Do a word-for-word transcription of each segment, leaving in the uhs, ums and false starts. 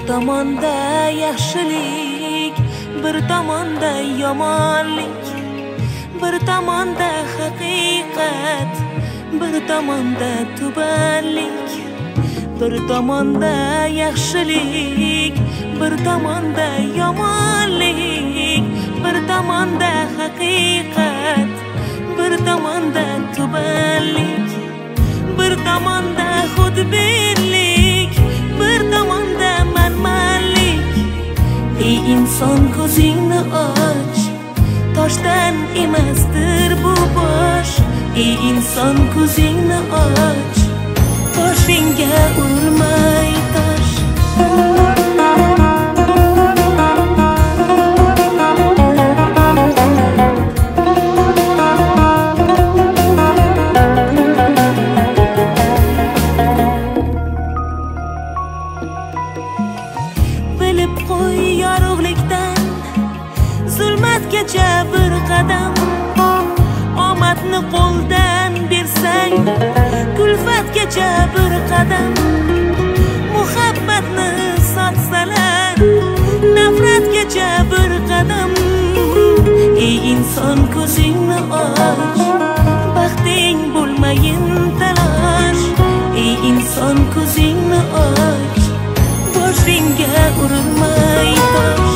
tomonda yaxshilik, bir tomonda yomonlik, bir tomonda haqiqat, bir tomonda tubanlik, bir tomonda yaxshilik, bir tomonda yomonlik, bir tomonda haqiqat, bir tomonda tubanlik, bir tomonda xudbinlik, bir tomonda manmanlik. Ey inson, ko'zingni och, toshdan emasdir bu bosh. Ey inson, ko'zingni och, boshingga urmay tosh. Bilib qo'y yorug'likdan, zulmatgacha bir qadam. Omadni qo'ldan bersang, kulfatgacha bir qadam. Muhabbatni sotsalar, nafratgacha bir qadam. Ey inson, ko'zingni och, baxting bo'lmayin talosh. Ey inson, ko'zingni och, boshingga urilmay tosh.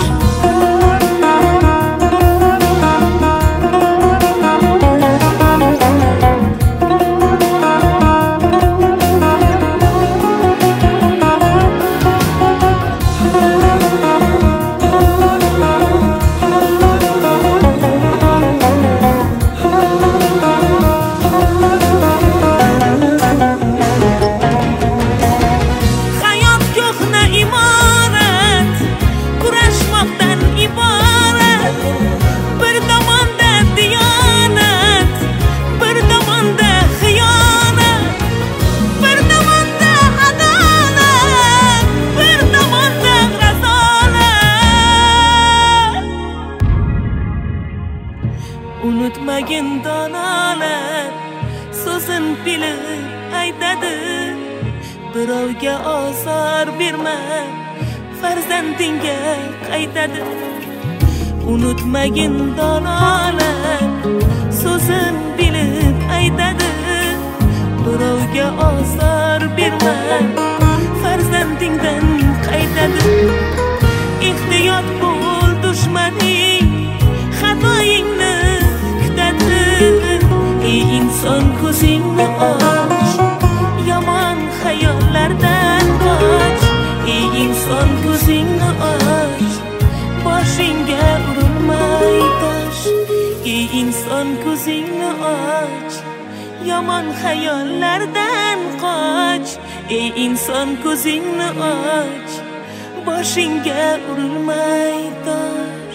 Unutmagin donolar, so'zin bilib aytadi. Birovga ozor berma, farzandingga qaytadi. Unutmagin donolar, so'zin bilib aytadi. Birovga ozor berma, farzandingdan qaytadi. Ehtiyot bo'l, dushmaning xatoingni kutadi. Ey inson, ko'zingni och, yomon xayollardan qoch. Ey inson, ko'zingni och, boshingga urilmay tosh. Ey inson, ko'zingni och, yomon xayollardan qoch. Ey inson, ko'zingni och, boshingga urilmay tosh.